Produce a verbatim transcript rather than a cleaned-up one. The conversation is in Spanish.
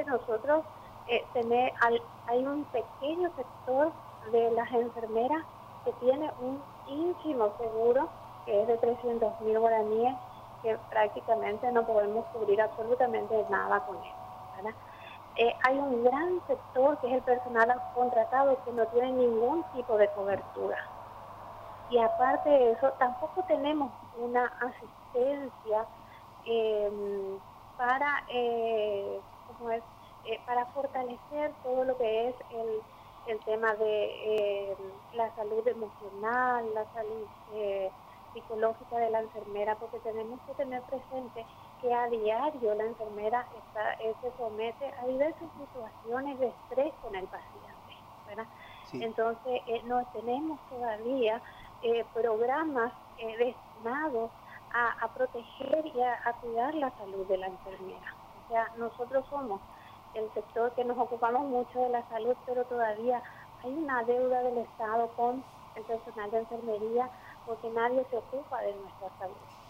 nosotros eh, tener, al, hay un pequeño sector de las enfermeras que tiene un ínfimo seguro, que es de trescientos mil guaraníes, que prácticamente no podemos cubrir absolutamente nada con él, ¿verdad? Eh, hay un gran sector que es el personal contratado que no tiene ningún tipo de cobertura. Y aparte de eso, tampoco tenemos una asistencia eh, para, eh, ¿cómo es? Eh, para fortalecer todo lo que es el, el tema de eh, la salud emocional, la salud eh, psicológica de la enfermera, porque tenemos que tener presente que a diario la enfermera está, eh, se somete a diversas situaciones de estrés con el paciente, ¿verdad? Sí. Entonces, eh, no tenemos todavía eh, programas eh, destinados a, a proteger y a, a cuidar la salud de la enfermera. O sea, nosotros somos el sector que nos ocupamos mucho de la salud, pero todavía hay una deuda del Estado con el personal de enfermería porque nadie se ocupa de nuestra salud.